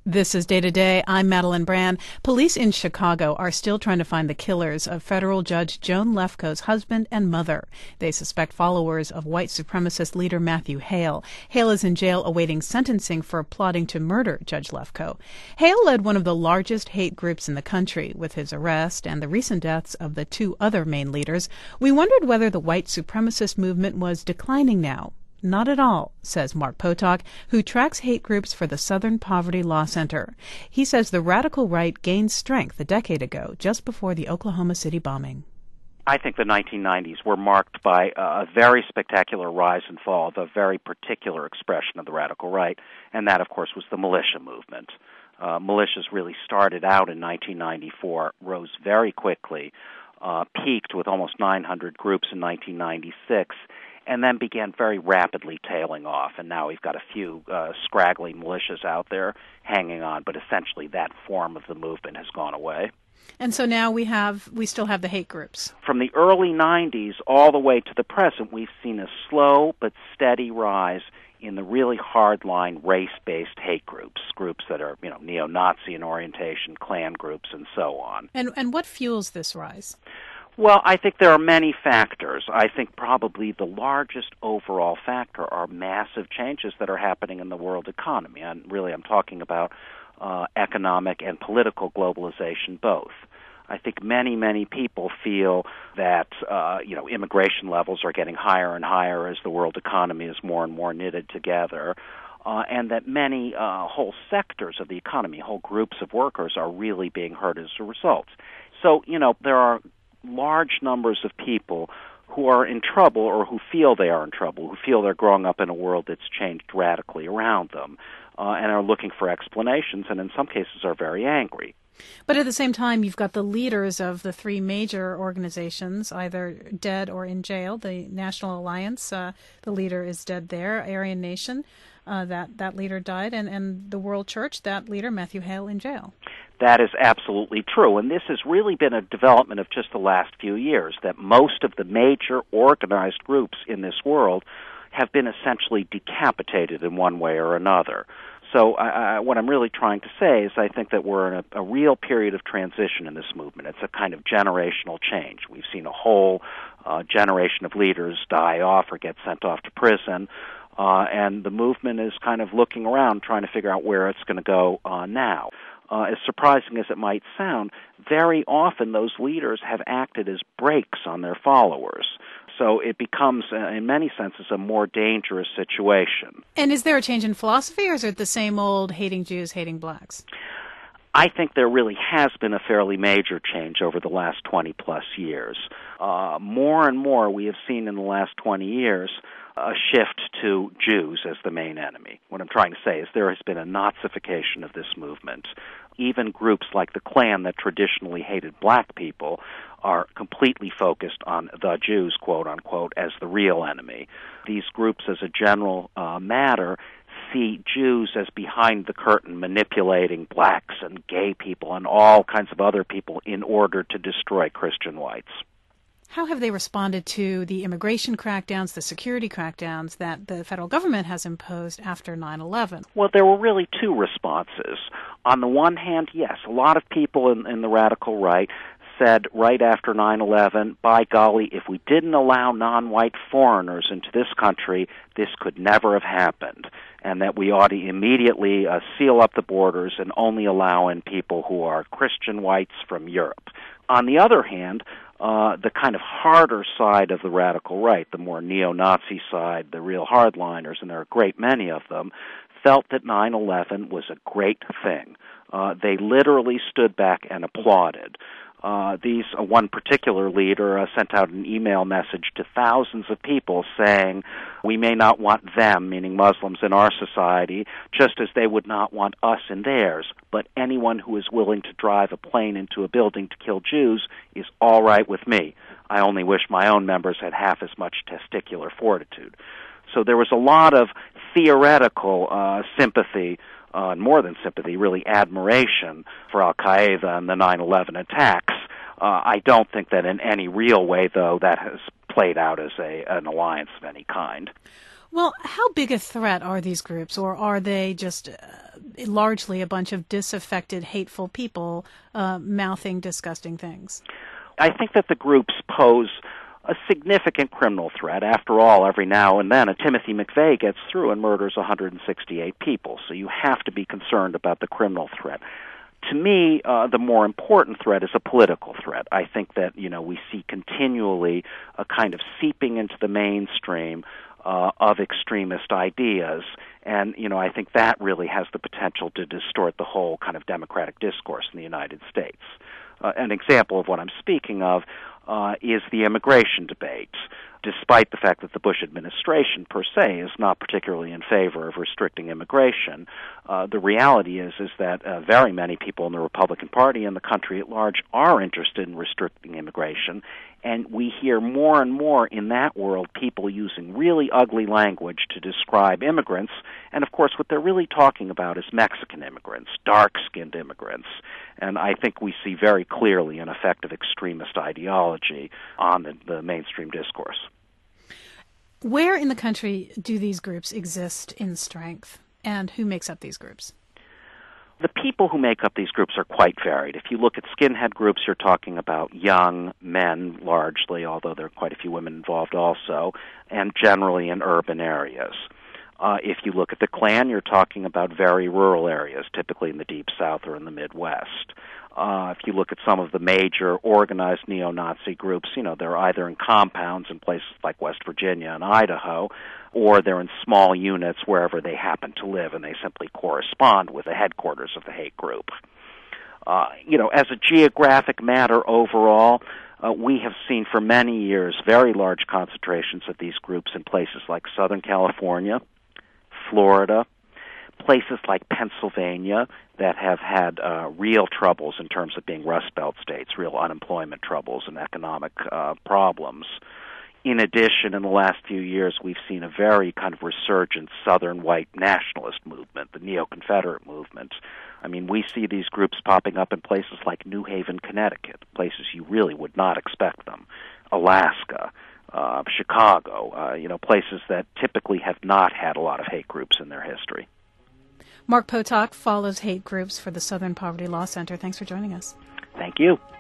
This is Day to Day. I'm Madeline Brand. Police in Chicago are still trying to find the killers of federal judge Joan Lefkoe's husband and mother. They suspect followers of white supremacist leader Matthew Hale. Hale is in jail awaiting sentencing for plotting to murder Judge Lefkoe. Hale led one of the largest hate groups in the country. With his arrest and the recent deaths of the two other main leaders, we wondered whether the white supremacist movement was declining now. Not at all, says Mark Potok, who tracks hate groups for the Southern Poverty Law Center. He says the radical right gained strength a decade ago, just before the Oklahoma City bombing. I think the 1990s were marked by a very spectacular rise and fall of a very particular expression of the radical right, and that, of course, was the militia movement. Militias really started out in 1994, rose very quickly, peaked with almost 900 groups in 1996, and then began very rapidly tailing off. And now we've got a few scraggly militias out there hanging on, but essentially that form of the movement has gone away. And so now we still have the hate groups. From the early 90s all the way to the present, we've seen a slow but steady rise in the really hardline race-based hate groups that are, neo-Nazi in orientation, Klan groups, and so on. And what fuels this rise? Well, I think there are many factors. I think probably the largest overall factor are massive changes that are happening in the world economy. And really, I'm talking about economic and political globalization both. I think many people feel that, immigration levels are getting higher and higher as the world economy is more and more knitted together. And that many whole sectors of the economy, whole groups of workers are really being hurt as a result. So, there are large numbers of people who are in trouble or who feel they are in trouble, who feel they're growing up in a world that's changed radically around them, and are looking for explanations, and in some cases are very angry. But at the same time, you've got the leaders of the three major organizations, either dead or in jail. The National Alliance, the leader is dead there. Aryan Nation, that leader died. And the World Church, that leader, Matthew Hale, in jail. That is absolutely true. And this has really been a development of just the last few years, that most of the major organized groups in this world have been essentially decapitated in one way or another. So what I'm really trying to say is I think that we're in a real period of transition in this movement. It's a kind of generational change. We've seen a whole generation of leaders die off or get sent off to prison, and the movement is kind of looking around trying to figure out where it's going to go now. As surprising as it might sound, very often those leaders have acted as brakes on their followers. So it becomes, in many senses, a more dangerous situation. And is there a change in philosophy, or is it the same old hating Jews, hating blacks? I think there really has been a fairly major change over the last 20-plus years. More and more we have seen in the last 20 years a shift to Jews as the main enemy. What I'm trying to say is there has been a Nazification of this movement. Even groups like the Klan that traditionally hated black people are completely focused on the Jews, quote-unquote, as the real enemy. These groups, as a general matter, see Jews as behind the curtain manipulating blacks and gay people and all kinds of other people in order to destroy Christian whites. How have they responded to the immigration crackdowns, the security crackdowns that the federal government has imposed after 9/11? Well, there were really two responses. On the one hand, yes, a lot of people in the radical right said right after 9/11, by golly, if we didn't allow non-white foreigners into this country, this could never have happened, and that we ought to immediately seal up the borders and only allow in people who are Christian whites from Europe. On the other hand, the kind of harder side of the radical right, the more neo-Nazi side, the real hardliners, and there are a great many of them, felt that 9/11 was a great thing. They literally stood back and applauded. One particular leader sent out an email message to thousands of people saying, we may not want them, meaning Muslims, in our society, just as they would not want us in theirs, but anyone who is willing to drive a plane into a building to kill Jews is all right with me. I only wish my own members had half as much testicular fortitude. So there was a lot of theoretical sympathy, more than sympathy, really admiration for Al-Qaeda and the 9/11 attacks. I don't think that in any real way, though, that has played out as an alliance of any kind. Well, how big a threat are these groups, or are they just largely a bunch of disaffected, hateful people mouthing disgusting things? I think that the groups pose a significant criminal threat. After all, every now and then a Timothy McVeigh gets through and murders 168 people, so you have to be concerned about the criminal threat. To me, the more important threat is a political threat. I think that, we see continually a kind of seeping into the mainstream of extremist ideas, and, I think that really has the potential to distort the whole kind of democratic discourse in the United States. An example of what I'm speaking of is the immigration debate. Despite the fact that the Bush administration per se is not particularly in favor of restricting immigration, the reality is that very many people in the Republican Party and the country at large are interested in restricting immigration, and we hear more and more in that world people using really ugly language to describe immigrants, and of course what they're really talking about is Mexican immigrants, dark-skinned immigrants, and I think we see very clearly an effect of extremist ideology on the mainstream discourse. Where in the country do these groups exist in strength, and who makes up these groups? The people who make up these groups are quite varied. If you look at skinhead groups, you're talking about young men largely, although there are quite a few women involved also, and generally in urban areas. If you look at the Klan, you're talking about very rural areas, typically in the Deep South or in the Midwest. If you look at some of the major organized neo-Nazi groups, they're either in compounds in places like West Virginia and Idaho, or they're in small units wherever they happen to live, and they simply correspond with the headquarters of the hate group. As a geographic matter overall, we have seen for many years very large concentrations of these groups in places like Southern California, Florida, places like Pennsylvania that have had real troubles in terms of being Rust Belt states, real unemployment troubles and economic problems. In addition, in the last few years, we've seen a very kind of resurgent Southern white nationalist movement, the neo-Confederate movement. I mean, we see these groups popping up in places like New Haven, Connecticut, places you really would not expect them, Alaska, Chicago, places that typically have not had a lot of hate groups in their history. Mark Potok follows hate groups for the Southern Poverty Law Center. Thanks for joining us. Thank you.